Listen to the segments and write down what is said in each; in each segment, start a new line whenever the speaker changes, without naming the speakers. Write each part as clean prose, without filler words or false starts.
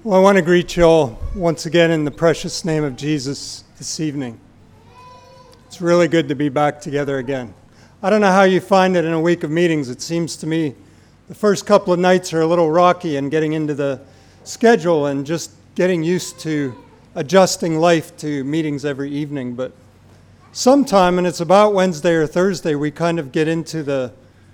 Well, I want to greet you all once again in the precious name of Jesus this evening. It's really good to be back together again. I don't know how you find it in a week of meetings. It seems to me the first couple of nights are a little rocky in getting into the schedule and just getting used to adjusting life to meetings every evening. But sometime, and it's about Wednesday or Thursday, we kind of get into the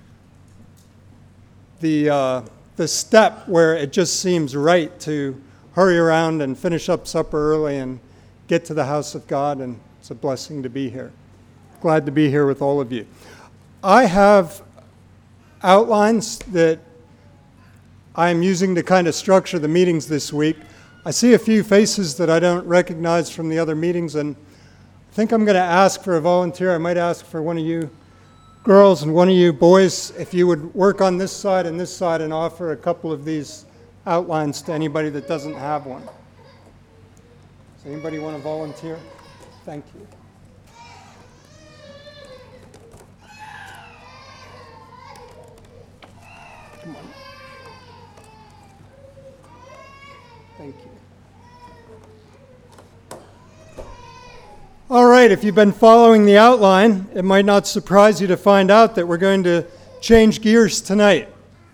step where it just seems right to hurry around and finish up supper early and get to the house of God, and it's a blessing to be here. Glad to be here with all of you. I have outlines that I'm using to kind of structure the meetings this week. I see a few faces that I don't recognize from the other meetings, and I think I'm going to ask for a volunteer. I might ask for one of you girls and one of you boys, if you would work on this side and offer a couple of these outlines to anybody that doesn't have one. Does anybody want to volunteer? Thank you. Come on. Thank you. All right, if you've been following the outline, it might not surprise you to find out that we're going to change gears tonight.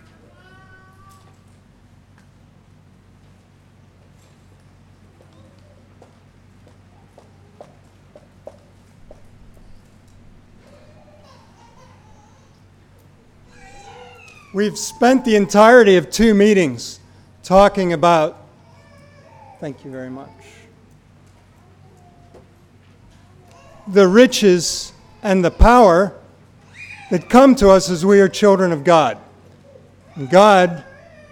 We've spent the entirety of 2 meetings talking about, thank you very much, the riches and the power that come to us as we are children of God. And God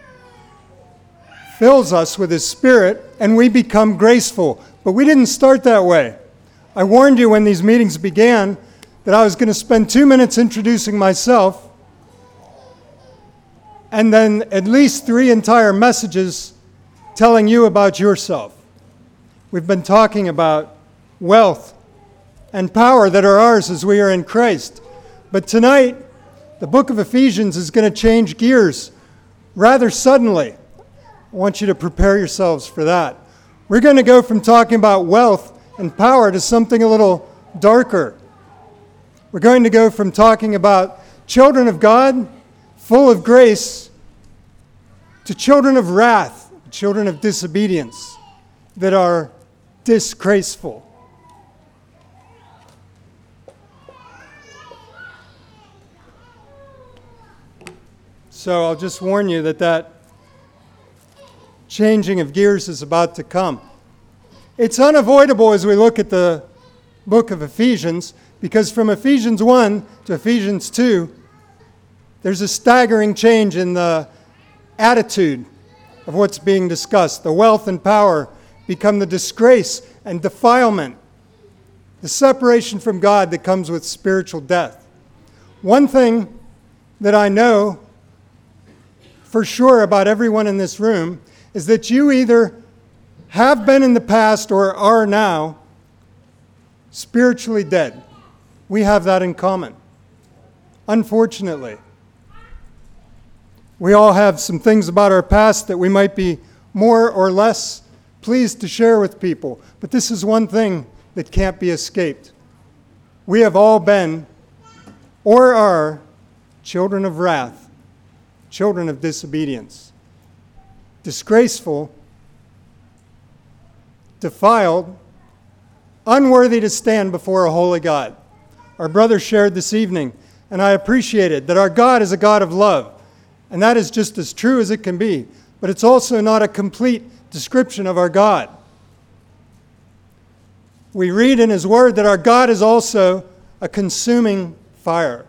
fills us with His Spirit and we become graceful. But we didn't start that way. I warned you when these meetings began that I was going to spend 2 minutes introducing myself and then at least 3 entire messages telling you about yourself. We've been talking about wealth and power that are ours as we are in Christ. But tonight, the book of Ephesians is going to change gears rather suddenly. I want you to prepare yourselves for that. We're going to go from talking about wealth and power to something a little darker. We're going to go from talking about children of God, full of grace, to children of wrath, children of disobedience that are disgraceful. So I'll just warn you that changing of gears is about to come. It's unavoidable as we look at the book of Ephesians, because from Ephesians 1 to Ephesians 2, there's a staggering change in the attitude of what's being discussed. The wealth and power become the disgrace and defilement, the separation from God that comes with spiritual death. One thing that I know for sure about everyone in this room is that you either have been in the past or are now spiritually dead. We have that in common. Unfortunately, we all have some things about our past that we might be more or less pleased to share with people, but this is one thing that can't be escaped. We have all been or are children of wrath, children of disobedience, disgraceful, defiled, unworthy to stand before a holy God. Our brother shared this evening, and I appreciated that our God is a God of love, and that is just as true as it can be, but it's also not a complete description of our God. We read in His Word that our God is also a consuming fire.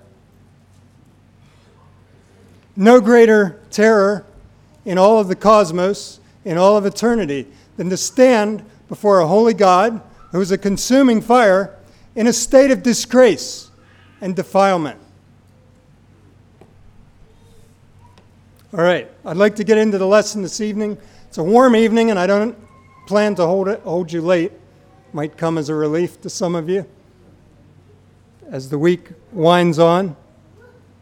No greater terror in all of the cosmos, in all of eternity, than to stand before a holy God who is a consuming fire in a state of disgrace and defilement. All right, I'd like to get into the lesson this evening. It's a warm evening, and I don't plan to hold you late. Might come as a relief to some of you as the week winds on.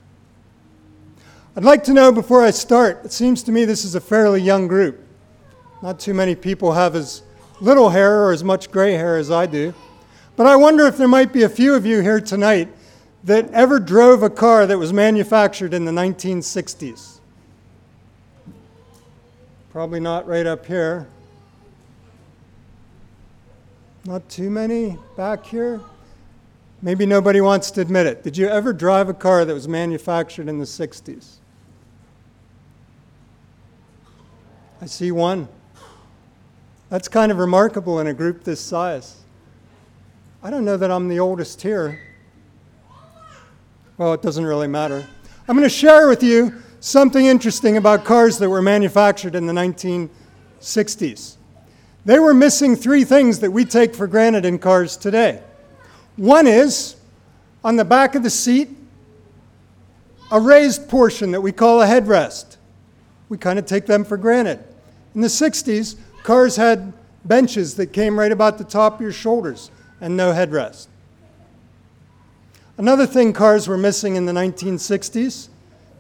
I'd like to know before I start, it seems to me this is a fairly young group. Not too many people have as little hair or as much gray hair as I do. But I wonder if there might be a few of you here tonight that ever drove a car that was manufactured in the 1960s. Probably not right up here. Not too many back here. Maybe nobody wants to admit it. Did you ever drive a car that was manufactured in the 60s? I see one. That's kind of remarkable in a group this size. I don't know that I'm the oldest here. Well, it doesn't really matter. I'm going to share with you something interesting about cars that were manufactured in the 1960s. They were missing three things that we take for granted in cars today. One is, on the back of the seat, a raised portion that we call a headrest. We kind of take them for granted. In the 60s, cars had benches that came right about the top of your shoulders and no headrest. Another thing cars were missing in the 1960s,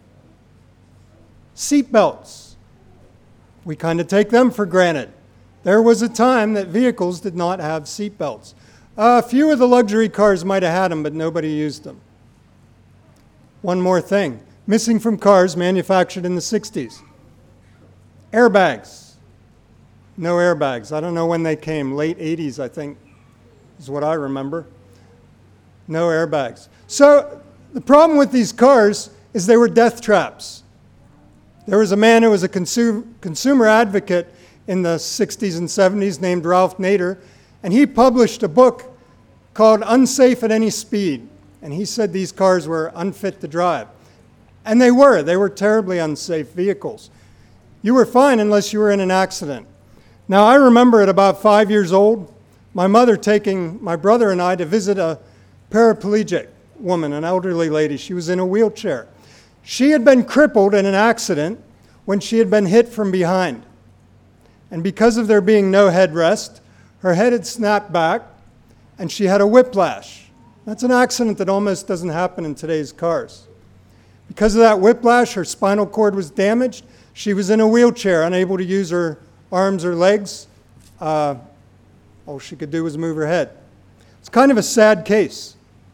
seat belts. We kind of take them for granted. There was a time that vehicles did not have seat belts. A few of the luxury cars might have had them, but nobody used them. One more thing, missing from cars manufactured in the 60s. Airbags. No airbags. I don't know when they came. Late 80s, I think, is what I remember. No airbags. So the problem with these cars is they were death traps. There was a man who was a consumer advocate in the 60s and 70s named Ralph Nader, and he published a book called Unsafe at Any Speed. And he said these cars were unfit to drive. And they were. They were terribly unsafe vehicles. You were fine unless you were in an accident. Now, I remember at about 5 years old, my mother taking my brother and I to visit a paraplegic woman, an elderly lady. She was in a wheelchair. She had been crippled in an accident when she had been hit from behind. And because of there being no headrest, her head had snapped back, and she had a whiplash. That's an accident that almost doesn't happen in today's cars. Because of that whiplash, her spinal cord was damaged. She was in a wheelchair, unable to use her arms or legs. All she could do was move her head. It's kind of a sad case.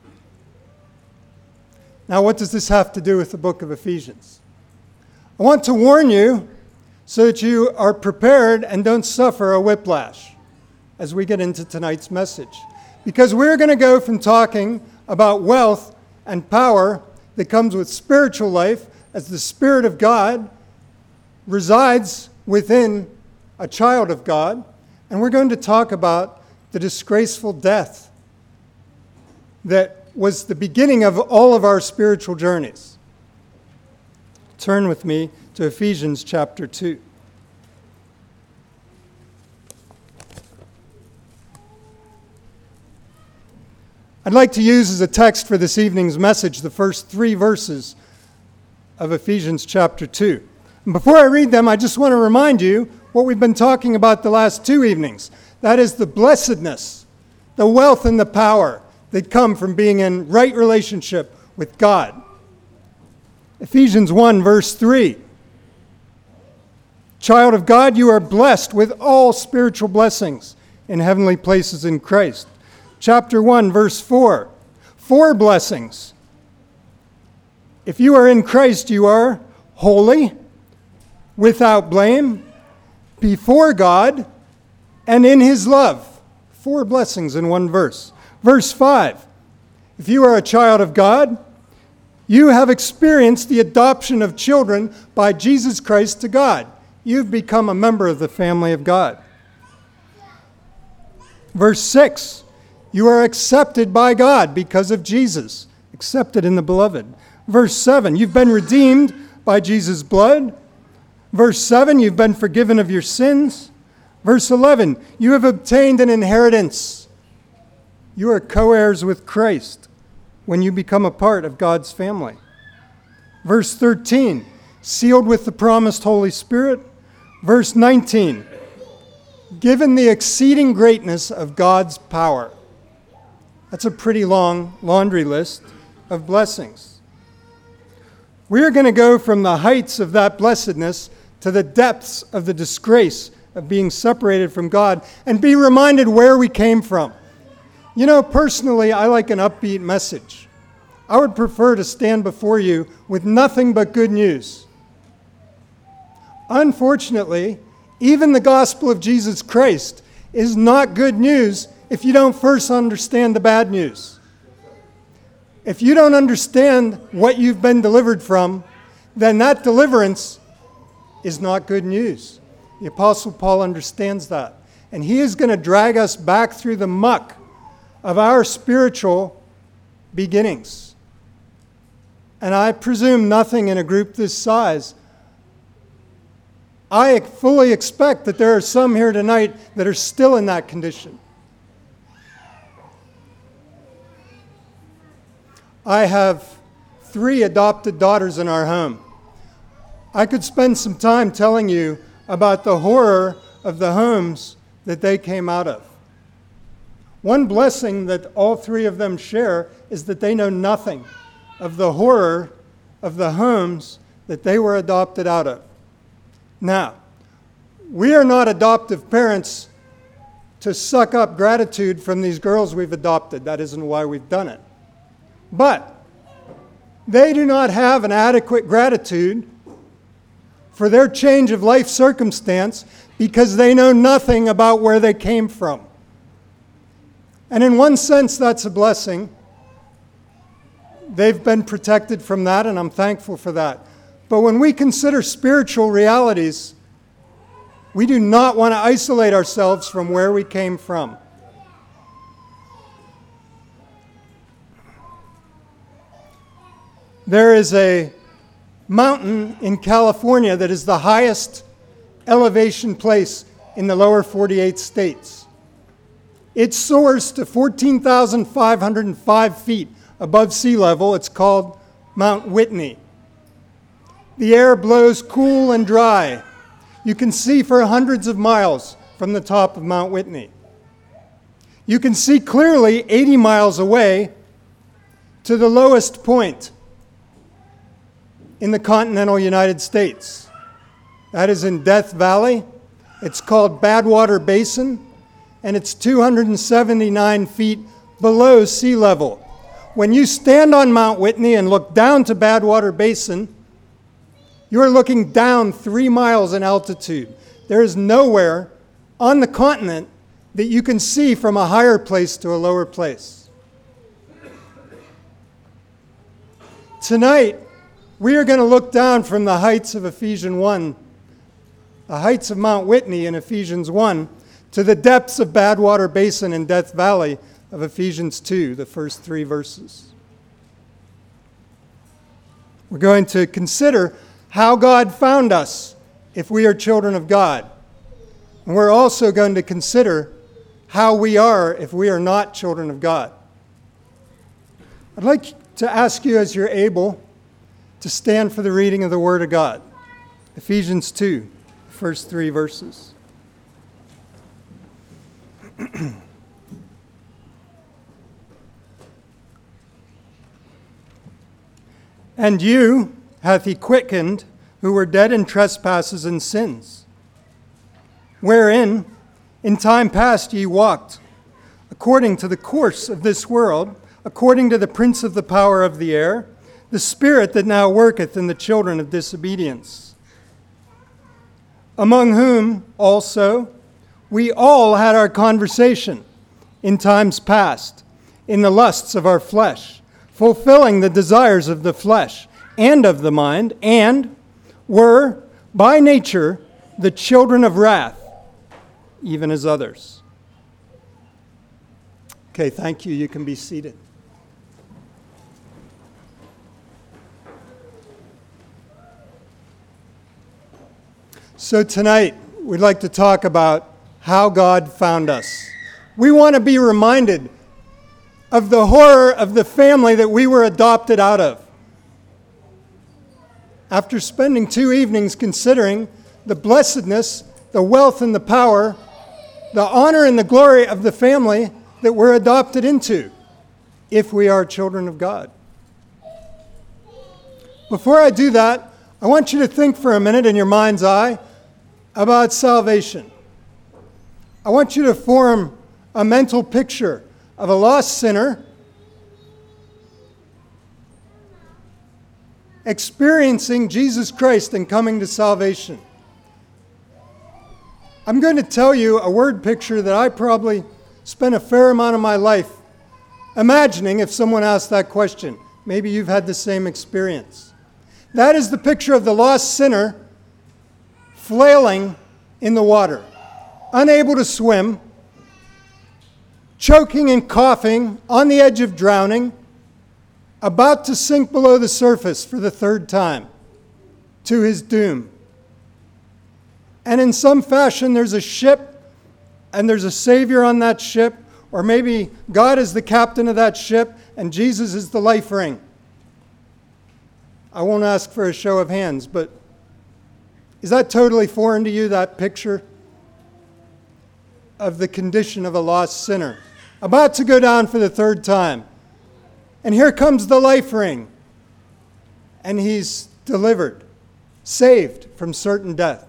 Now, what does this have to do with the book of Ephesians? I want to warn you so that you are prepared and don't suffer a whiplash as we get into tonight's message. Because we're going to go from talking about wealth and power that comes with spiritual life as the Spirit of God resides within a child of God, and we're going to talk about the disgraceful death that was the beginning of all of our spiritual journeys. Turn with me to Ephesians chapter 2. I'd like to use as a text for this evening's message the first 3 verses of Ephesians chapter 2. And before I read them, I just want to remind you what we've been talking about the last 2 evenings. That is the blessedness, the wealth and the power that come from being in right relationship with God. Ephesians 1, verse 3. Child of God, you are blessed with all spiritual blessings in heavenly places in Christ. Chapter 1, verse 4. 4 blessings. If you are in Christ, you are holy, without blame, before God, and in His love. 4 blessings in one verse. Verse 5. If you are a child of God, you have experienced the adoption of children by Jesus Christ to God. You've become a member of the family of God. Verse 6. You are accepted by God because of Jesus, accepted in the beloved. Verse 7, you've been redeemed by Jesus' blood. Verse 7, you've been forgiven of your sins. Verse 11, you have obtained an inheritance. You are co-heirs with Christ when you become a part of God's family. Verse 13, sealed with the promised Holy Spirit. Verse 19, given the exceeding greatness of God's power. That's a pretty long laundry list of blessings. We are going to go from the heights of that blessedness to the depths of the disgrace of being separated from God and be reminded where we came from. You know, personally, I like an upbeat message. I would prefer to stand before you with nothing but good news. Unfortunately, even the gospel of Jesus Christ is not good news if you don't first understand the bad news. If you don't understand what you've been delivered from, then that deliverance is not good news. The Apostle Paul understands that. And he is going to drag us back through the muck of our spiritual beginnings. And I presume nothing in a group this size. I fully expect that there are some here tonight that are still in that condition. I have 3 adopted daughters in our home. I could spend some time telling you about the horror of the homes that they came out of. One blessing that all 3 of them share is that they know nothing of the horror of the homes that they were adopted out of. Now, we are not adoptive parents to suck up gratitude from these girls we've adopted. That isn't why we've done it. But they do not have an adequate gratitude for their change of life circumstance because they know nothing about where they came from. And in one sense, that's a blessing. They've been protected from that, and I'm thankful for that. But when we consider spiritual realities, we do not want to isolate ourselves from where we came from. There is a mountain in California that is the highest elevation place in the lower 48 states. It soars to 14,505 feet above sea level. It's called Mount Whitney. The air blows cool and dry. You can see for hundreds of miles from the top of Mount Whitney. You can see clearly 80 miles away to the lowest point in the continental United States. That is in Death Valley. It's called Badwater Basin, and it's 279 feet below sea level. When you stand on Mount Whitney and look down to Badwater Basin, you are looking down 3 miles in altitude. There is nowhere on the continent that you can see from a higher place to a lower place. Tonight, we are going to look down from the heights of Ephesians 1, the heights of Mount Whitney in Ephesians 1, to the depths of Badwater Basin in Death Valley of Ephesians 2, the first 3 verses. We're going to consider how God found us if we are children of God. And we're also going to consider how we are if we are not children of God. I'd like to ask you, as you're able, to stand for the reading of the Word of God. Ephesians 2, first 3 verses. And you hath he quickened, who were dead in trespasses and sins, wherein in time past ye walked, according to the course of this world, according to the prince of the power of the air, the spirit that now worketh in the children of disobedience, among whom also we all had our conversation in times past, in the lusts of our flesh, fulfilling the desires of the flesh and of the mind, and were by nature the children of wrath, even as others. Okay, thank you. You can be seated. So tonight, we'd like to talk about how God found us. We want to be reminded of the horror of the family that we were adopted out of. After spending 2 evenings considering the blessedness, the wealth and the power, the honor and the glory of the family that we're adopted into, if we are children of God. Before I do that, I want you to think for a minute in your mind's eye about salvation. I want you to form a mental picture of a lost sinner experiencing Jesus Christ and coming to salvation. I'm going to tell you a word picture that I probably spent a fair amount of my life imagining if someone asked that question. Maybe you've had the same experience. That is the picture of the lost sinner flailing in the water, unable to swim, choking and coughing, on the edge of drowning, about to sink below the surface for the third time, to his doom. And in some fashion, there's a ship, and there's a Savior on that ship, or maybe God is the captain of that ship, and Jesus is the life ring. I won't ask for a show of hands, but is that totally foreign to you, that picture of the condition of a lost sinner, about to go down for the third time? And here comes the life ring, and he's delivered, saved from certain death.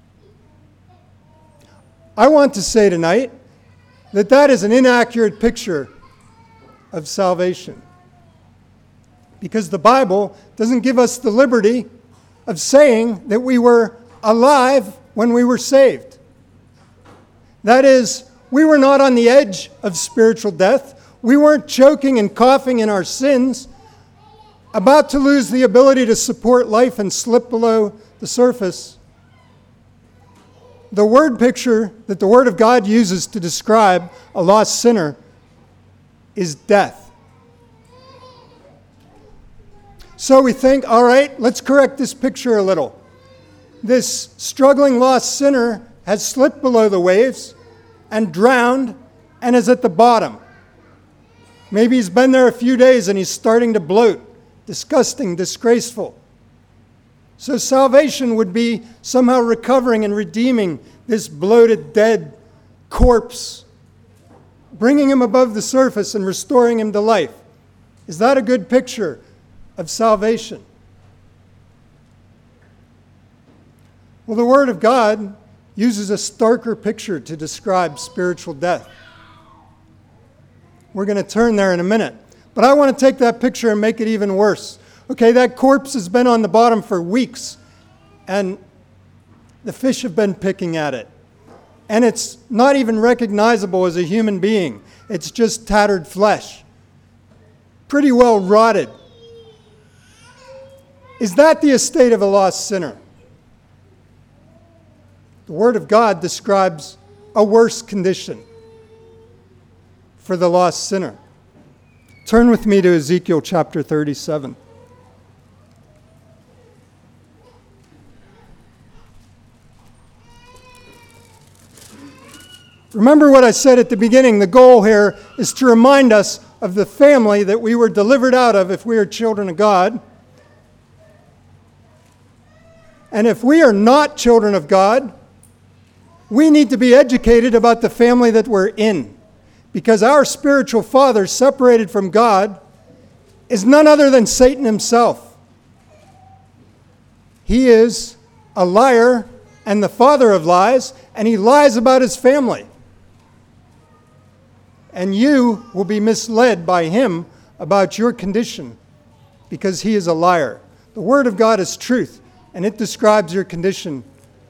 I want to say tonight that that is an inaccurate picture of salvation, because the Bible doesn't give us the liberty of saying that we were alive when we were saved. That is, we were not on the edge of spiritual death. We weren't choking and coughing in our sins, about to lose the ability to support life and slip below the surface. The word picture that the Word of God uses to describe a lost sinner is death. So we think, all right, let's correct this picture a little. This struggling lost sinner has slipped below the waves and drowned and is at the bottom. Maybe he's been there a few days and he's starting to bloat. Disgusting, disgraceful. So salvation would be somehow recovering and redeeming this bloated, dead corpse, bringing him above the surface and restoring him to life. Is that a good picture of salvation? Well, the Word of God uses a starker picture to describe spiritual death. We're going to turn there in a minute. But I want to take that picture and make it even worse. Okay, that corpse has been on the bottom for weeks, and the fish have been picking at it. And it's not even recognizable as a human being. It's just tattered flesh, pretty well rotted. Is that the estate of a lost sinner? The Word of God describes a worse condition for the lost sinner. Turn with me to Ezekiel chapter 37. Remember what I said at the beginning. The goal here is to remind us of the family that we were delivered out of if we are children of God. And if we are not children of God, we need to be educated about the family that we're in. Because our spiritual father, separated from God, is none other than Satan himself. He is a liar and the father of lies, and he lies about his family. And you will be misled by him about your condition because he is a liar. The Word of God is truth, and it describes your condition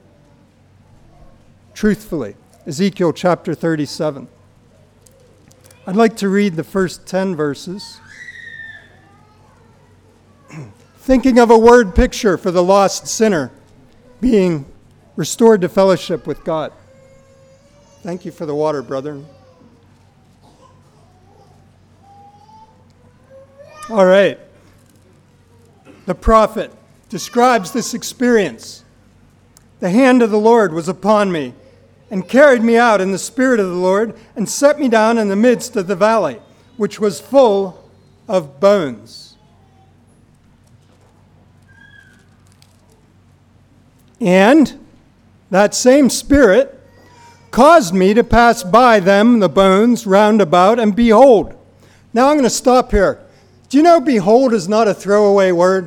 truthfully. Ezekiel chapter 37. I'd like to read the first 10 verses. Thinking of a word picture for the lost sinner being restored to fellowship with God. Thank you for the water, brother. All right. The prophet describes this experience. The hand of the Lord was upon me, and carried me out in the Spirit of the Lord, and set me down in the midst of the valley, which was full of bones. And that same Spirit caused me to pass by them, the bones, round about, and behold. Now I'm going to stop here. Do you know behold is not a throwaway word?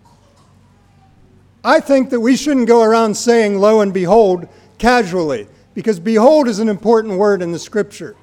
I think that we shouldn't go around saying lo and behold casually. because behold is an important word in the Scripture.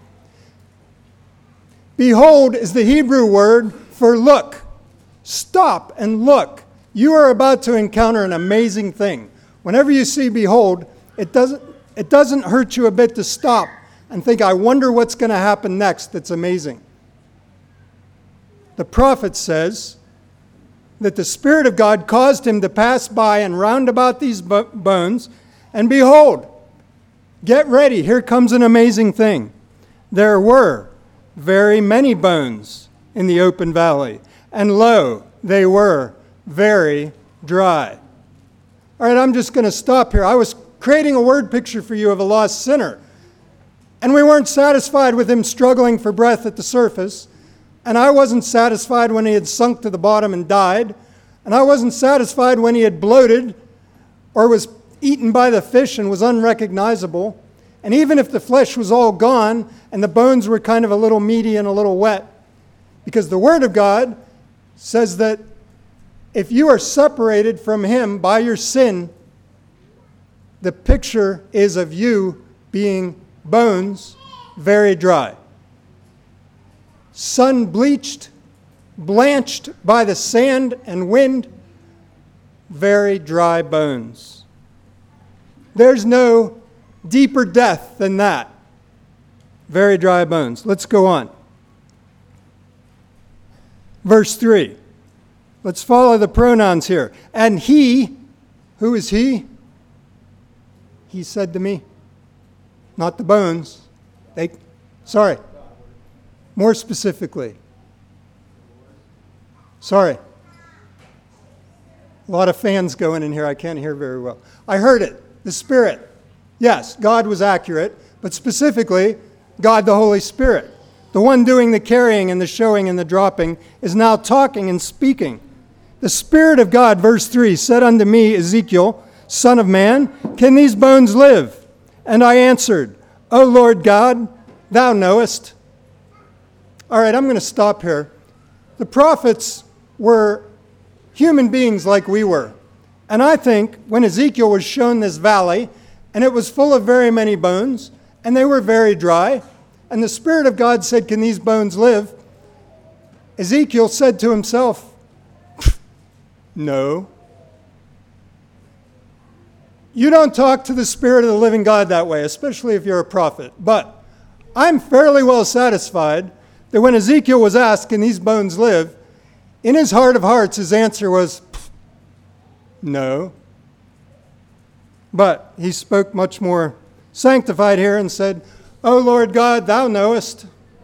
Behold is the Hebrew word for look. Stop and look. You are about to encounter an amazing thing. Whenever you see behold, it doesn't hurt you a bit to stop and think, I wonder what's going to happen next that's amazing. The prophet says that the Spirit of God caused him to pass by and round about these bones, and behold, get ready, here comes an amazing thing. There were very many bones in the open valley, and lo, they were very dry. All right, I'm just going to stop here. I was creating a word picture for you of a lost sinner, and we weren't satisfied with him struggling for breath at the surface, and I wasn't satisfied when he had sunk to the bottom and died, and I wasn't satisfied when he had bloated or was eaten by the fish and was unrecognizable. And even if the flesh was all gone and the bones were kind of a little meaty and a little wet, because the Word of God says that if you are separated from Him by your sin, the picture is of you being bones very dry. Sun-bleached, blanched by the sand and wind, very dry bones. There's no deeper death than that. Very dry bones. Let's go on. Verse 3. Let's follow the pronouns here. And he, who is he? He said to me, not the bones. More specifically. Sorry. A lot of fans going in here. I can't hear very well. I heard it. The Spirit. Yes, God was accurate, but specifically, God the Holy Spirit. The one doing the carrying and the showing and the dropping is now talking and speaking. The Spirit of God, verse 3, said unto me, Ezekiel, Son of man, can these bones live? And I answered, O Lord God, thou knowest. All right, I'm going to stop here. The prophets were human beings like we were. And I think when Ezekiel was shown this valley, and it was full of very many bones, and they were very dry, and the Spirit of God said, can these bones live? Ezekiel said to himself, no. You don't talk to the Spirit of the living God that way, especially if you're a prophet. But I'm fairly well satisfied that when Ezekiel was asked, can these bones live? In his heart of hearts, his answer was, no. But he spoke much more sanctified here and said, O Lord God, thou knowest.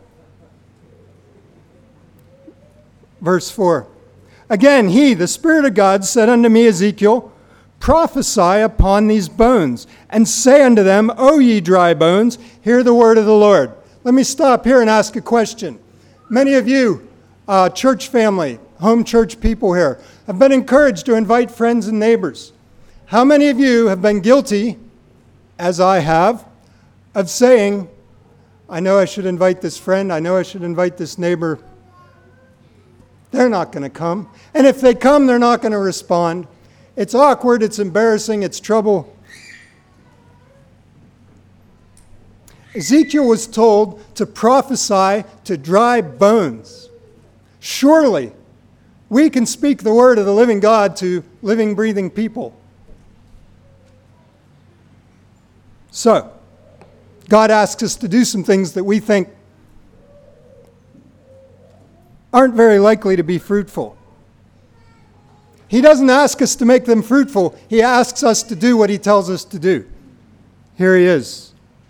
Verse 4. Again, he, the Spirit of God, said unto me, Ezekiel, prophesy upon these bones, and say unto them, O ye dry bones, hear the word of the Lord. Let me stop here and ask a question. Many of you, church family, home church people here, have been encouraged to invite friends and neighbors. How many of you have been guilty, as I have, of saying, I know I should invite this friend, I know I should invite this neighbor. They're not going to come. And if they come, they're not going to respond. It's awkward, it's embarrassing, it's trouble. Ezekiel was told to prophesy to dry bones. Surely, we can speak the word of the living God to living, breathing people. So, God asks us to do some things that we think aren't very likely to be fruitful. He doesn't ask us to make them fruitful. He asks us to do what He tells us to do. Here He is.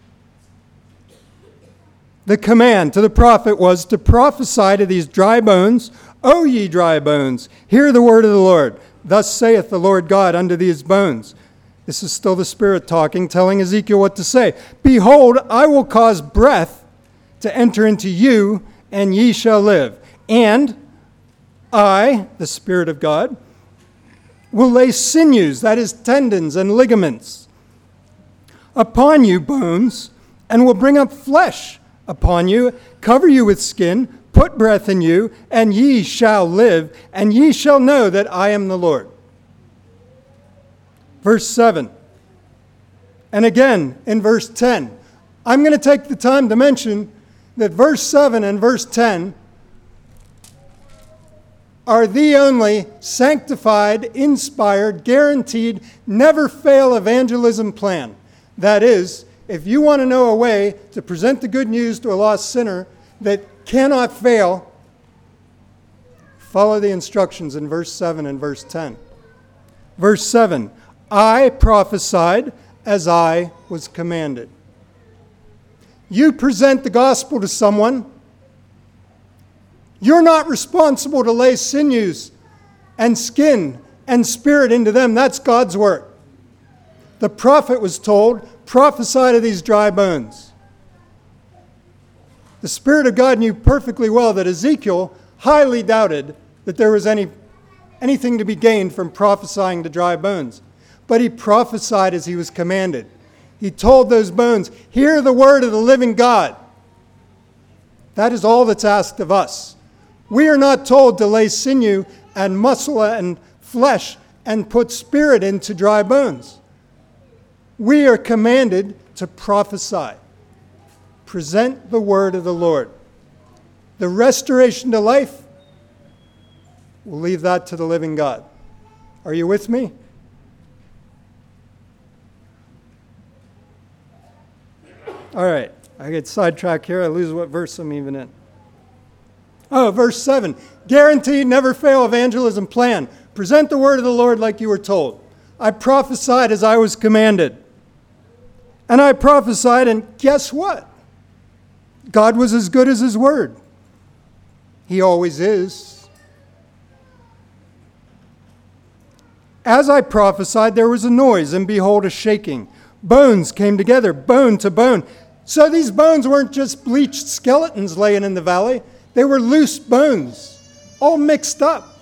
The command to the prophet was to prophesy to these dry bones, O ye dry bones, hear the word of the Lord. Thus saith the Lord God unto these bones. This is still the Spirit talking, telling Ezekiel what to say. Behold, I will cause breath to enter into you, and ye shall live. And I, the Spirit of God, will lay sinews, that is tendons and ligaments, upon you, bones, and will bring up flesh upon you, cover you with skin, put breath in you, and ye shall live, and ye shall know that I am the Lord. Verse 7. And again in verse 10. I'm going to take the time to mention that verse 7 and verse 10 are the only sanctified, inspired, guaranteed, never fail evangelism plan. That is, if you want to know a way to present the good news to a lost sinner that cannot fail, follow the instructions in verse 7 and verse 10. Verse 7, I prophesied as I was commanded. You present the gospel to someone, you're not responsible to lay sinews and skin and spirit into them. That's God's work. The prophet was told, prophesy to these dry bones. The Spirit of God knew perfectly well that Ezekiel highly doubted that there was anything to be gained from prophesying to dry bones. But he prophesied as he was commanded. He told those bones, hear the word of the living God. That is all that's asked of us. We are not told to lay sinew and muscle and flesh and put spirit into dry bones. We are commanded to prophesy. Present the word of the Lord. The restoration to life, we'll leave that to the living God. Are you with me? All right, I get sidetracked here. I lose what verse I'm even in. Oh, verse 7. Guaranteed, never fail evangelism plan. Present the word of the Lord like you were told. I prophesied as I was commanded. And I prophesied, and guess what? God was as good as his word. He always is. As I prophesied, there was a noise, and behold, a shaking. Bones came together, bone to bone. So these bones weren't just bleached skeletons laying in the valley. They were loose bones, all mixed up.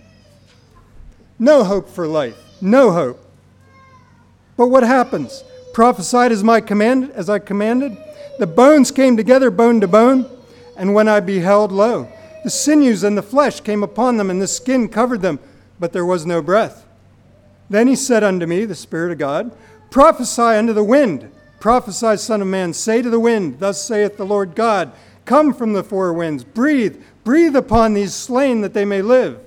No hope for life. No hope. But what happens? Prophesied as I commanded. The bones came together, bone to bone. And when I beheld, lo, the sinews and the flesh came upon them, and the skin covered them, but there was no breath. Then he said unto me, the Spirit of God, prophesy unto the wind. Prophesy, Son of Man, say to the wind, thus saith the Lord God, come from the four winds, breathe upon these slain that they may live.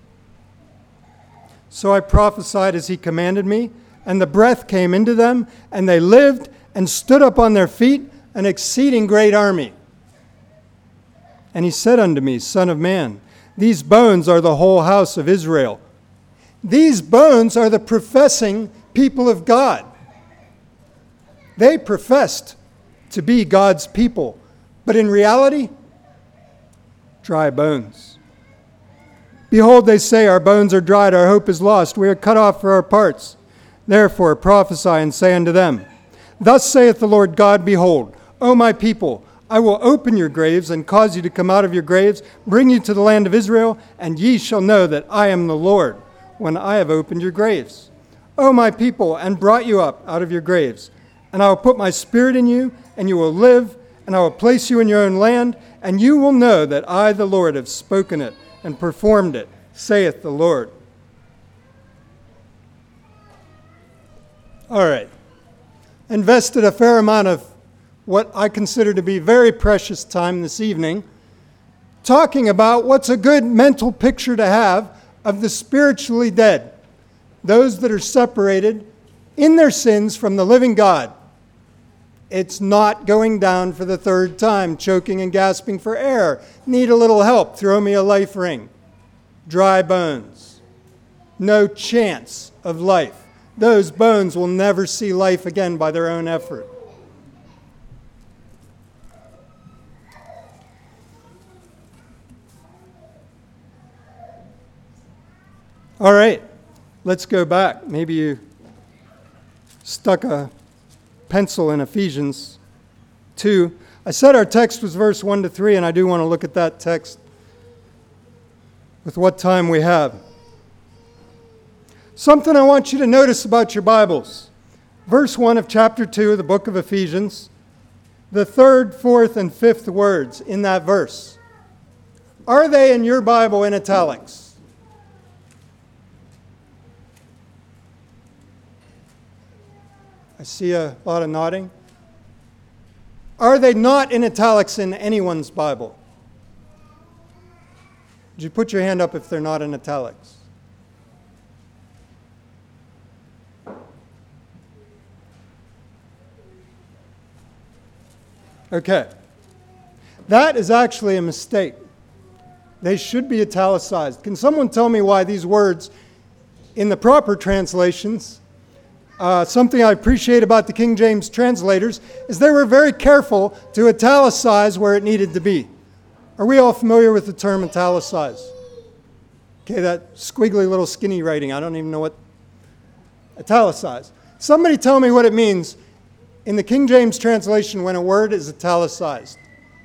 So I prophesied as he commanded me, and the breath came into them, and they lived and stood up on their feet, an exceeding great army. And he said unto me, Son of man, these bones are the whole house of Israel. These bones are the professing people of God. They professed to be God's people, but in reality, dry bones. Behold, they say, our bones are dried, our hope is lost, we are cut off for our parts. Therefore prophesy and say unto them, thus saith the Lord God, behold, O my people, I will open your graves and cause you to come out of your graves, bring you to the land of Israel, and ye shall know that I am the Lord, when I have opened your graves. O my people, and brought you up out of your graves. And I will put my spirit in you, and you will live, and I will place you in your own land, and you will know that I, the Lord, have spoken it and performed it, saith the Lord. All right. Invested a fair amount of what I consider to be very precious time this evening talking about what's a good mental picture to have of the spiritually dead, those that are separated in their sins from the living God. It's not going down for the third time, choking and gasping for air. Need a little help, throw me a life ring. Dry bones. No chance of life. Those bones will never see life again by their own effort. All right, let's go back. Maybe you stuck a pencil in Ephesians 2. I said our text was verse 1 to 3, and I do want to look at that text with what time we have. Something I want you to notice about your Bibles. Verse 1 of chapter 2 of the book of Ephesians, the third, fourth, and fifth words in that verse. Are they in your Bible in italics? I see a lot of nodding. Are they not in italics in anyone's Bible? Would you put your hand up if they're not in italics? Okay. That is actually a mistake. They should be italicized. Can someone tell me why these words in the proper translations, something I appreciate about the King James translators, is they were very careful to italicize where it needed to be. Are we all familiar with the term italicize? Okay, that squiggly little skinny writing, I don't even know what italicize. Somebody tell me what it means in the King James translation when a word is italicized.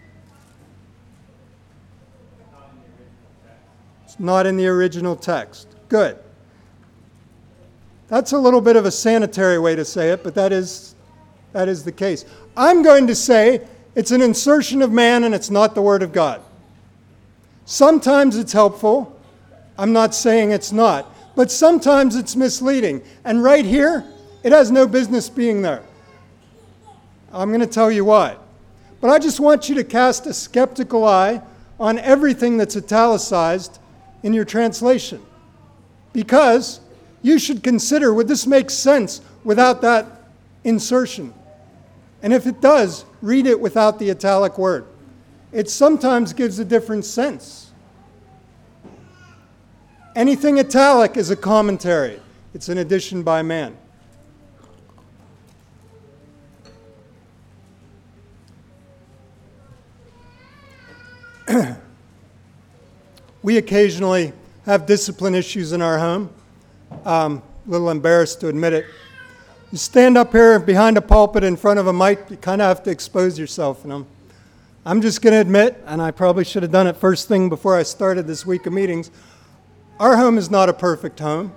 It's not in the original text. Good. That's a little bit of a sanitary way to say it, but that is the case. I'm going to say it's an insertion of man and it's not the Word of God. Sometimes it's helpful. I'm not saying it's not. But sometimes it's misleading. And right here, it has no business being there. I'm going to tell you why. But I just want you to cast a skeptical eye on everything that's italicized in your translation. Because you should consider, would this make sense without that insertion? And if it does, read it without the italic word. It sometimes gives a different sense. Anything italic is a commentary. It's an addition by man. We occasionally have discipline issues in our home. A little embarrassed to admit it. You stand up here behind a pulpit in front of a mic, you kind of have to expose yourself. And I'm just going to admit, and I probably should have done it first thing before I started this week of meetings, our home is not a perfect home.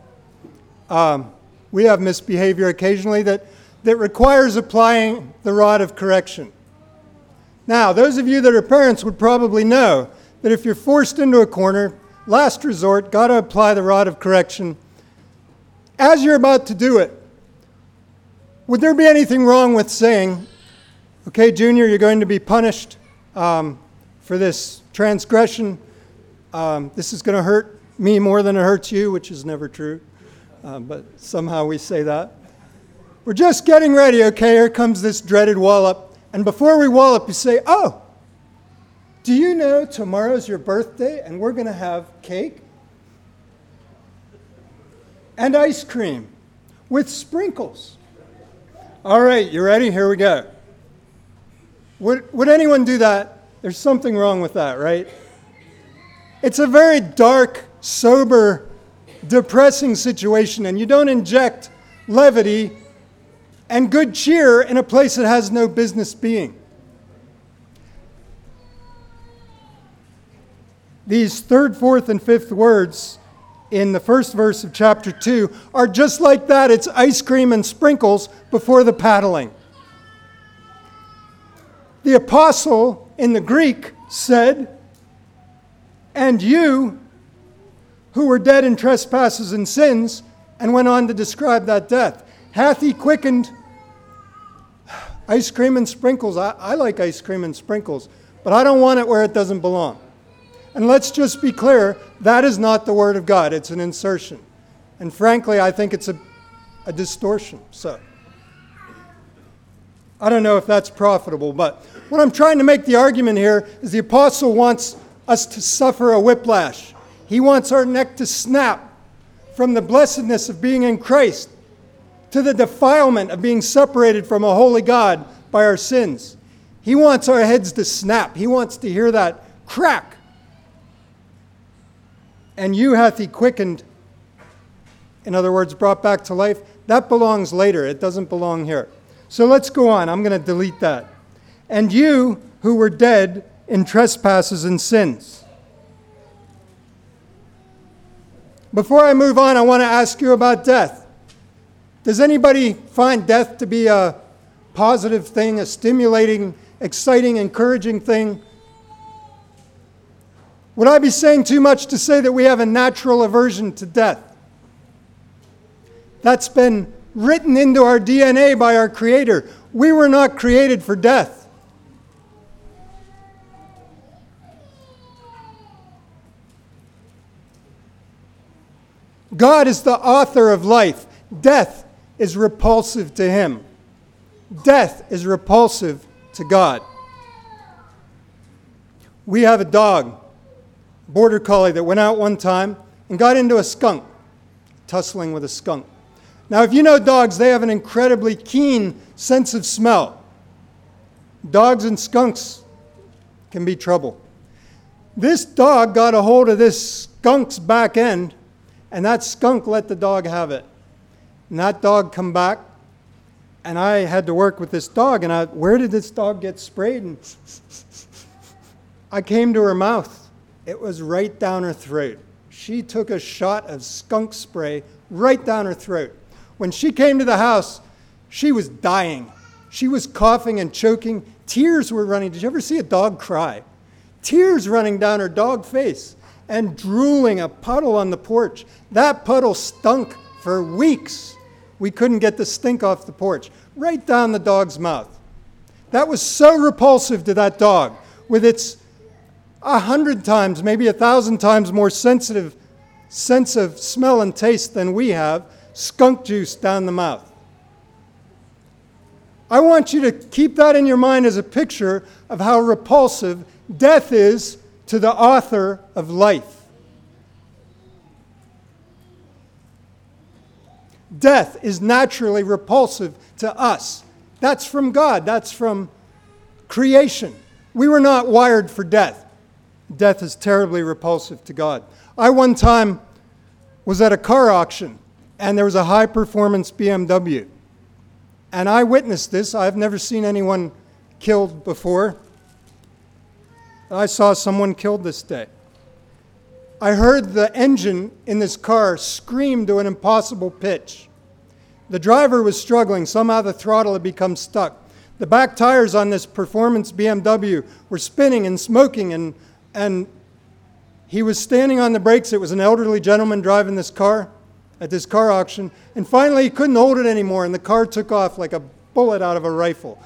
We have misbehavior occasionally that requires applying the rod of correction. Now, those of you that are parents would probably know that if you're forced into a corner, last resort, got to apply the rod of correction. As you're about to do it, would there be anything wrong with saying, okay, Junior, you're going to be punished for this transgression. This is going to hurt me more than it hurts you, which is never true. But somehow we say that. We're just getting ready. Okay, here comes this dreaded wallop. And before we wallop, you say, oh, do you know tomorrow's your birthday and we're going to have cake and ice cream with sprinkles? All right, you ready? Here we go. Would anyone do that? There's something wrong with that, right? It's a very dark, sober, depressing situation, and you don't inject levity and good cheer in a place that has no business being. These third, fourth, and fifth words in the first verse of chapter 2 are just like that. It's ice cream and sprinkles before the paddling. The apostle in the Greek said, and you who were dead in trespasses and sins, and went on to describe that death. Hath he quickened ice cream and sprinkles. I like ice cream and sprinkles, but I don't want it where it doesn't belong. And let's just be clear, that is not the Word of God. It's an insertion. And frankly, I think it's a distortion. So I don't know if that's profitable, but what I'm trying to make the argument here is the apostle wants us to suffer a whiplash. He wants our neck to snap from the blessedness of being in Christ to the defilement of being separated from a holy God by our sins. He wants our heads to snap. He wants to hear that crack. And you hath he quickened, in other words, brought back to life. That belongs later. It doesn't belong here. So let's go on. I'm going to delete that. And you who were dead in trespasses and sins. Before I move on, I want to ask you about death. Does anybody find death to be a positive thing, a stimulating, exciting, encouraging thing? Would I be saying too much to say that we have a natural aversion to death? That's been written into our DNA by our Creator. We were not created for death. God is the author of life. Death is repulsive to Him. Death is repulsive to God. We have a dog, border collie, that went out one time and got into a skunk, tussling with a skunk. Now, if you know dogs, they have an incredibly keen sense of smell. Dogs and skunks can be trouble. This dog got a hold of this skunk's back end, and that skunk let the dog have it. And that dog come back, and I had to work with this dog, and where did this dog get sprayed? And I came to her mouth. It was right down her throat. She took a shot of skunk spray right down her throat. When she came to the house, she was dying. She was coughing and choking. Tears were running. Did you ever see a dog cry? Tears running down her dog face and drooling, a puddle on the porch. That puddle stunk for weeks. We couldn't get the stink off the porch. Right down the dog's mouth. That was so repulsive to that dog, with its 100 times, maybe 1,000 times more sensitive sense of smell and taste than we have. Skunk juice down the mouth. I want you to keep that in your mind as a picture of how repulsive death is to the author of life. Death is naturally repulsive to us. That's from God. That's from creation. We were not wired for death. Death is terribly repulsive to God. I one time was at a car auction, and there was a high-performance BMW. And I witnessed this. I've never seen anyone killed before. I saw someone killed this day. I heard the engine in this car scream to an impossible pitch. The driver was struggling. Somehow the throttle had become stuck. The back tires on this performance BMW were spinning and smoking, and he was standing on the brakes. It was an elderly gentleman driving this car at this car auction, and finally he couldn't hold it anymore, and the car took off like a bullet out of a rifle.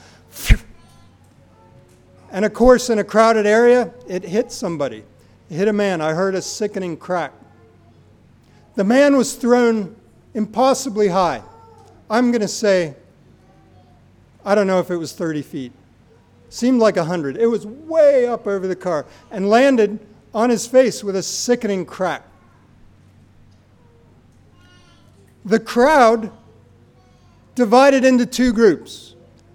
And of course, in a crowded area, it hit somebody. It hit a man. I heard a sickening crack. The man was thrown impossibly high. I'm going to say, I don't know if it was 30 feet. Seemed like 100. It was way up over the car and landed on his face with a sickening crack. The crowd divided into two groups.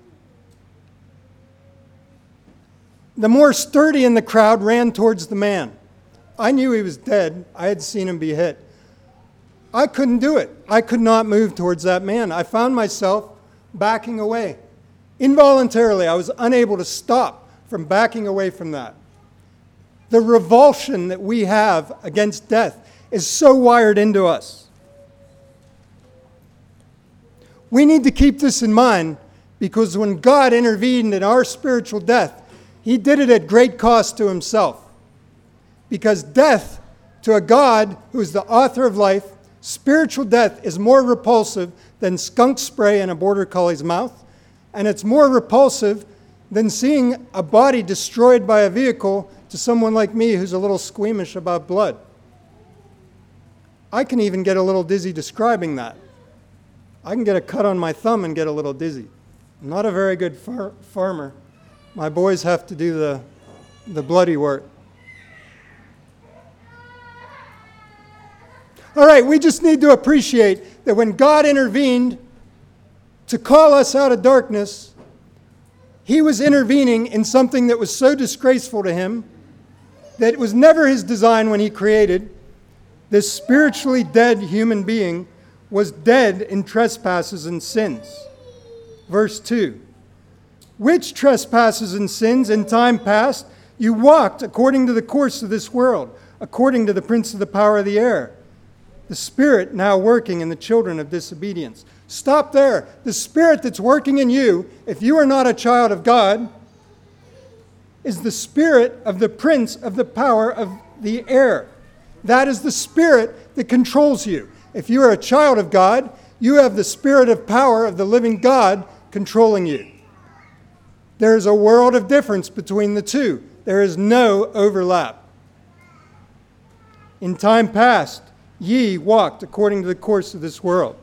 The more sturdy in the crowd ran towards the man. I knew he was dead. I had seen him be hit. I couldn't do it. I could not move towards that man. I found myself backing away. Involuntarily, I was unable to stop from backing away from that. The revulsion that we have against death is so wired into us. We need to keep this in mind, because when God intervened in our spiritual death, He did it at great cost to Himself. Because death to a God who is the author of life, spiritual death is more repulsive than skunk spray in a border collie's mouth, and it's more repulsive than seeing a body destroyed by a vehicle to someone like me who's a little squeamish about blood. I can even get a little dizzy describing that. I can get a cut on my thumb and get a little dizzy. I'm not a very good farmer. My boys have to do the bloody work. All right, we just need to appreciate that when God intervened to call us out of darkness, He was intervening in something that was so disgraceful to Him that it was never His design when He created. This spiritually dead human being was dead in trespasses and sins. Verse 2. Which trespasses and sins in time past you walked according to the course of this world, according to the prince of the power of the air, the spirit now working in the children of disobedience. Stop there. The spirit that's working in you, if you are not a child of God, is the spirit of the prince of the power of the air. That is the spirit that controls you. If you are a child of God, You have the spirit of power of the living God controlling you. There is a world of difference between the two. There is no overlap. In time past, ye walked according to the course of this world.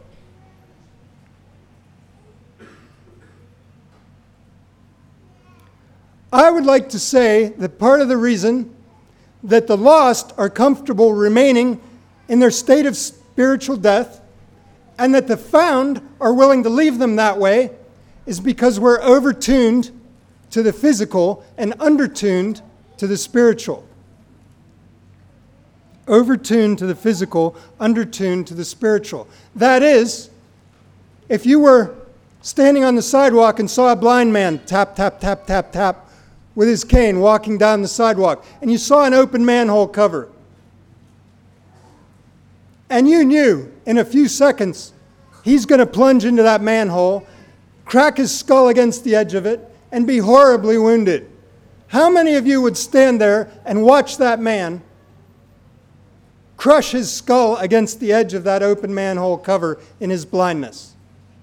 I would like to say that part of the reason that the lost are comfortable remaining in their state of spiritual death and that the found are willing to leave them that way is because we're overtuned to the physical and undertuned to the spiritual. Overtuned to the physical, undertuned to the spiritual. That is, if you were standing on the sidewalk and saw a blind man tap, tap, tap, tap, tap with his cane walking down the sidewalk, and you saw an open manhole cover, and you knew in a few seconds he's going to plunge into that manhole, crack his skull against the edge of it, and be horribly wounded. How many of you would stand there and watch that man crush his skull against the edge of that open manhole cover in his blindness?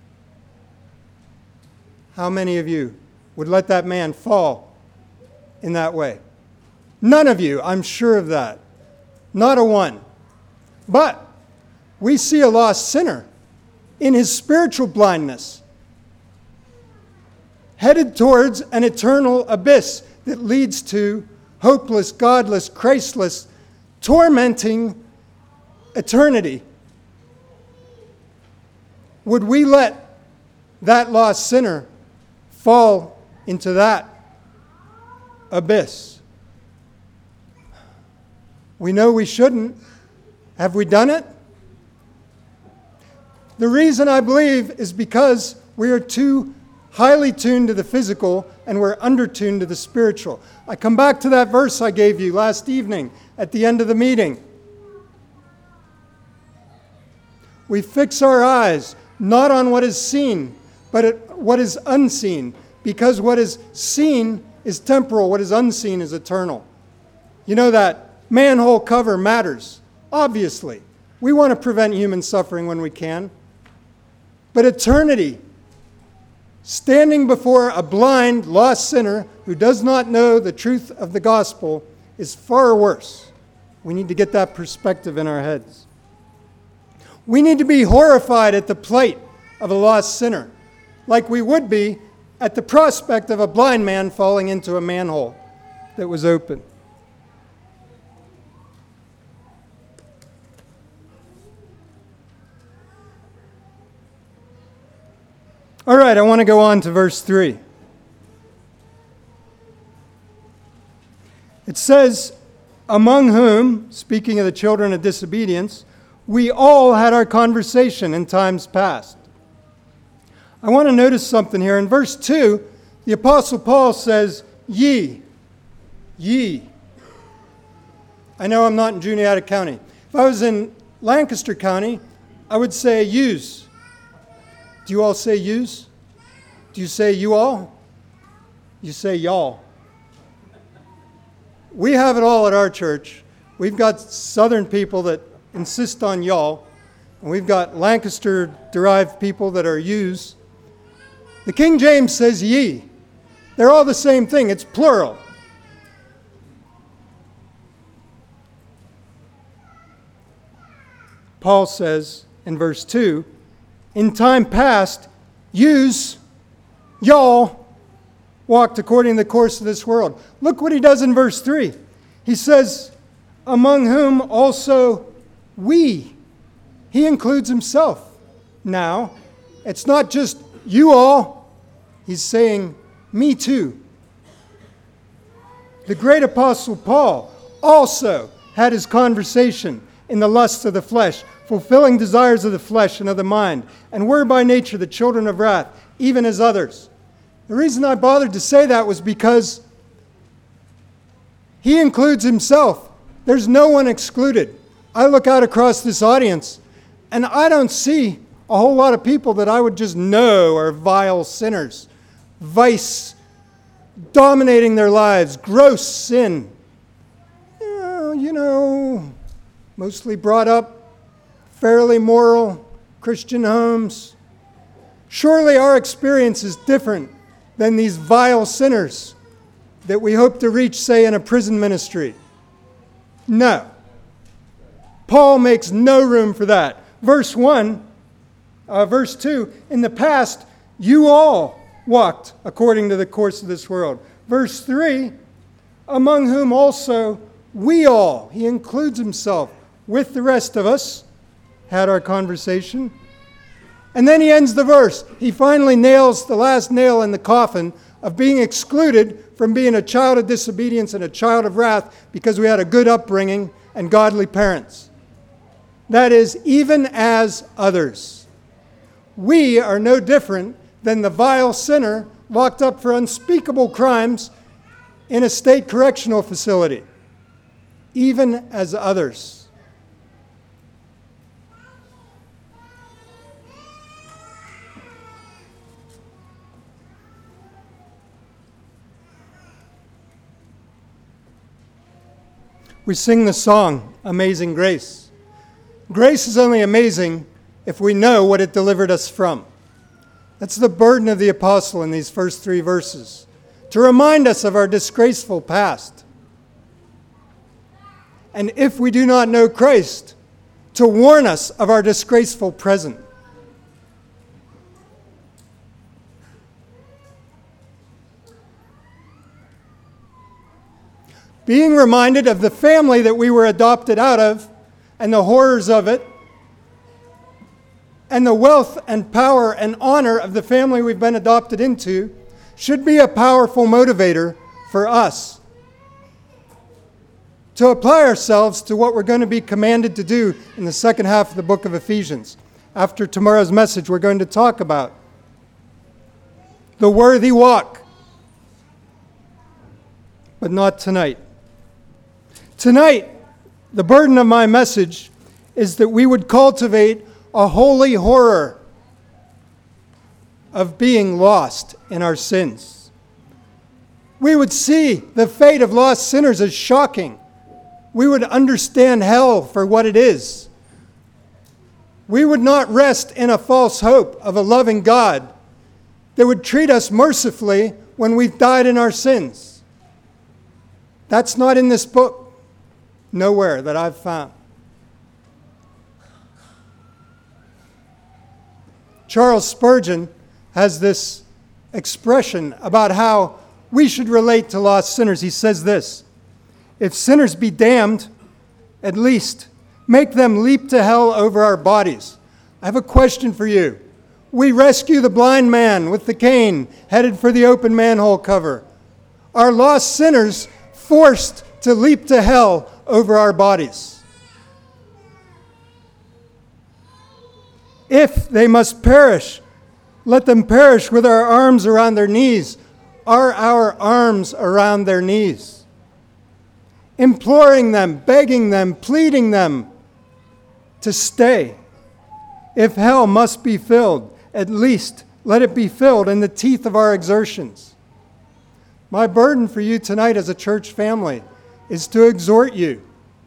How many of you would let that man fall in that way? None of you, I'm sure of that. Not a one. But we see a lost sinner in his spiritual blindness, headed towards an eternal abyss that leads to hopeless, godless, Christless, tormenting eternity. Would we let that lost sinner fall into that abyss? We know we shouldn't. Have we done it? The reason I believe is because we are too highly tuned to the physical and we're undertuned to the spiritual. I come back to that verse I gave you last evening at the end of the meeting. We fix our eyes not on what is seen, but at what is unseen, because what is seen is temporal, what is unseen is eternal. You know that manhole cover matters, obviously. We want to prevent human suffering when we can. But eternity, standing before a blind, lost sinner who does not know the truth of the gospel, is far worse. We need to get that perspective in our heads. We need to be horrified at the plight of a lost sinner, like we would be at the prospect of a blind man falling into a manhole that was open. All right, I want to go on to verse 3. It says, among whom, speaking of the children of disobedience, we all had our conversation in times past. I want to notice something here. In verse 2, the Apostle Paul says, ye. Ye. I know I'm not in Juniata County. If I was in Lancaster County, I would say yous. Do you all say yous? Do you say you all? You say y'all. We have it all at our church. We've got Southern people that insist on y'all, and we've got Lancaster-derived people that are yous. The King James says ye. They're all the same thing. It's plural. Paul says in verse 2, in time past, yous, y'all, walked according to the course of this world. Look what he does in verse 3. He says, among whom also we. He includes himself. Now, it's not just you all. He's saying, me too. The great apostle Paul also had his conversation in the lusts of the flesh, fulfilling desires of the flesh and of the mind, and were by nature the children of wrath, even as others. The reason I bothered to say that was because he includes himself. There's no one excluded. I look out across this audience, and I don't see a whole lot of people that I would just know are vile sinners, vice dominating their lives, gross sin. Mostly brought up, fairly moral, Christian homes. Surely our experience is different than these vile sinners that we hope to reach, say, in a prison ministry. No. Paul makes no room for that. Verse 2, in the past, you all walked according to the course of this world. Verse 3, among whom also we all, he includes himself with the rest of us, had our conversation. And then he ends the verse. He finally nails the last nail in the coffin of being excluded from being a child of disobedience and a child of wrath because we had a good upbringing and godly parents. That is, even as others. We are no different than the vile sinner locked up for unspeakable crimes in a state correctional facility. Even as others. We sing the song, Amazing Grace. Grace is only amazing if we know what it delivered us from. That's the burden of the apostle in these first 3 verses, to remind us of our disgraceful past. And if we do not know Christ, to warn us of our disgraceful present. Being reminded of the family that we were adopted out of and the horrors of it, and the wealth and power and honor of the family we've been adopted into, should be a powerful motivator for us to apply ourselves to what we're going to be commanded to do in the second half of the book of Ephesians. After tomorrow's message, we're going to talk about the worthy walk, but not tonight. Tonight, the burden of my message is that we would cultivate a holy horror of being lost in our sins. We would see the fate of lost sinners as shocking. We would understand hell for what it is. We would not rest in a false hope of a loving God that would treat us mercifully when we've died in our sins. That's not in this book. Nowhere that I've found. Charles Spurgeon has this expression about how we should relate to lost sinners. He says this: if sinners be damned, at least make them leap to hell over our bodies. I have a question for you. We rescue the blind man with the cane headed for the open manhole cover. Are lost sinners forced to leap to hell over our bodies? If they must perish, let them perish with our arms around their knees. Are our arms around their knees? Imploring them, begging them, pleading them to stay. If hell must be filled, at least let it be filled in the teeth of our exertions. My burden for you tonight as a church family is to exhort you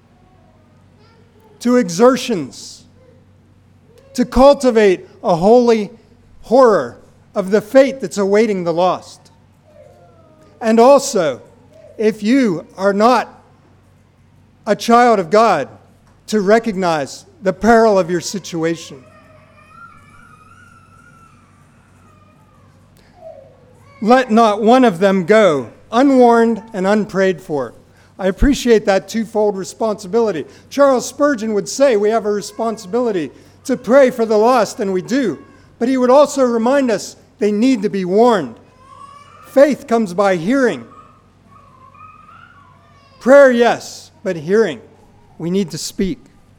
to exertions, to cultivate a holy horror of the fate that's awaiting the lost. And also, if you are not a child of God, to recognize the peril of your situation. Let not one of them go unwarned and unprayed for. I appreciate that twofold responsibility. Charles Spurgeon would say we have a responsibility to pray for the lost, and we do. But he would also remind us they need to be warned. Faith comes by hearing. Prayer, yes, but hearing. We need to speak.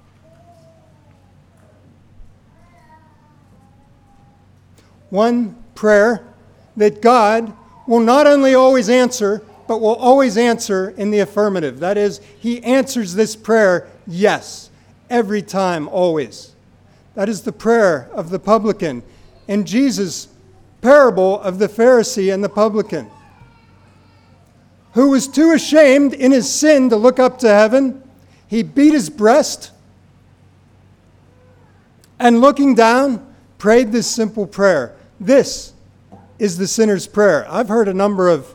One prayer that God will not only always answer, but will always answer in the affirmative. That is, he answers this prayer, yes, every time, always. That is the prayer of the publican in Jesus' parable of the Pharisee and the publican, who was too ashamed in his sin to look up to heaven. He beat his breast and looking down, prayed this simple prayer. This is the sinner's prayer. I've heard a number of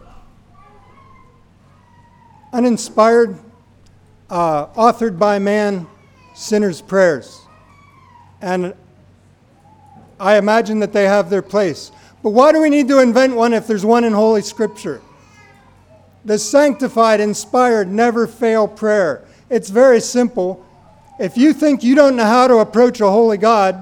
uninspired, authored by man, sinners' prayers. And I imagine that they have their place. But why do we need to invent one if there's one in Holy Scripture? The sanctified, inspired, never-fail prayer. It's very simple. If you think you don't know how to approach a holy God,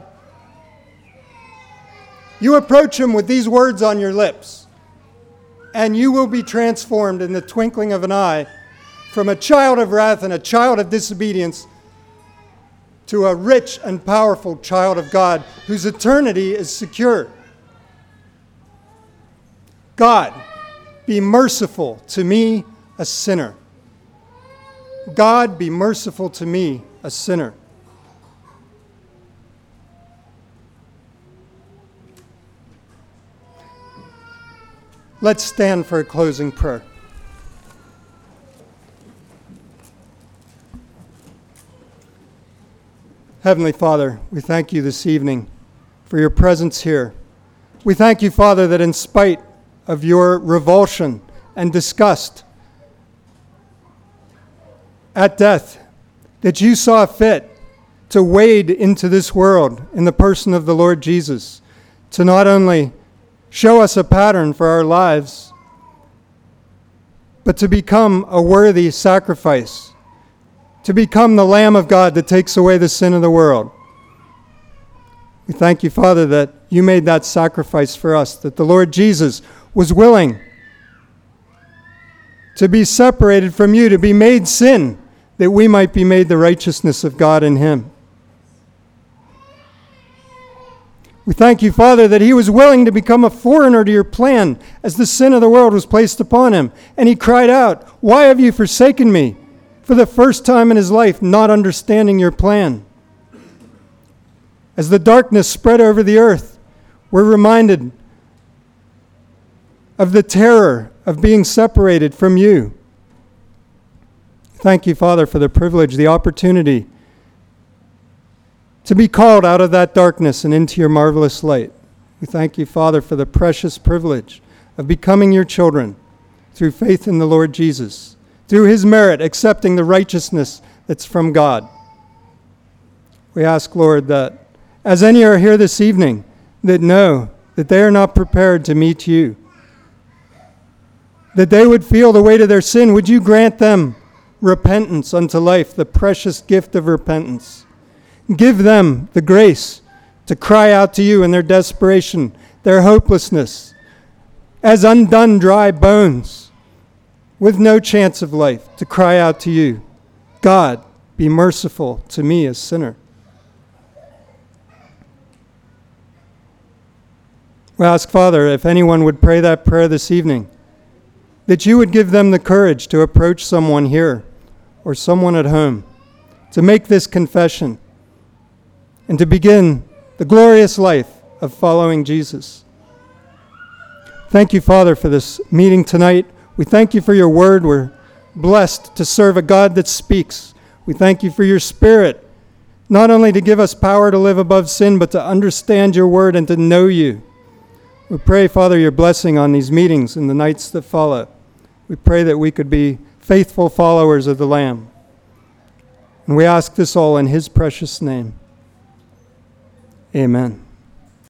you approach him with these words on your lips, and you will be transformed in the twinkling of an eye from a child of wrath and a child of disobedience to a rich and powerful child of God whose eternity is secure. God, be merciful to me, a sinner. God, be merciful to me, a sinner. Let's stand for a closing prayer. Heavenly Father, we thank you this evening for your presence here. We thank you, Father, that in spite of your revulsion and disgust at death, that you saw fit to wade into this world in the person of the Lord Jesus, to not only show us a pattern for our lives, but to become a worthy sacrifice, to become the Lamb of God that takes away the sin of the world. We thank you, Father, that you made that sacrifice for us, that the Lord Jesus was willing to be separated from you, to be made sin, that we might be made the righteousness of God in him. We thank you, Father, that he was willing to become a foreigner to your plan as the sin of the world was placed upon him. And he cried out, "Why have you forsaken me?" For the first time in his life, not understanding your plan. As the darkness spread over the earth, we're reminded of the terror of being separated from you. Thank you, Father, for the privilege, the opportunity to be called out of that darkness and into your marvelous light. We thank you, Father, for the precious privilege of becoming your children through faith in the Lord Jesus, through his merit, accepting the righteousness that's from God. We ask, Lord, that as any are here this evening that know that they are not prepared to meet you, that they would feel the weight of their sin, would you grant them repentance unto life, the precious gift of repentance. Give them the grace to cry out to you in their desperation, their hopelessness, as undone dry bones with no chance of life, to cry out to you, God, be merciful to me, a sinner. We ask, Father, if anyone would pray that prayer this evening, that you would give them the courage to approach someone here or someone at home, to make this confession, and to begin the glorious life of following Jesus. Thank you, Father, for this meeting tonight. We thank you for your word. We're blessed to serve a God that speaks. We thank you for your Spirit, not only to give us power to live above sin, but to understand your word and to know you. We pray, Father, your blessing on these meetings in the nights that follow. We pray that we could be faithful followers of the Lamb. And we ask this all in his precious name. Amen.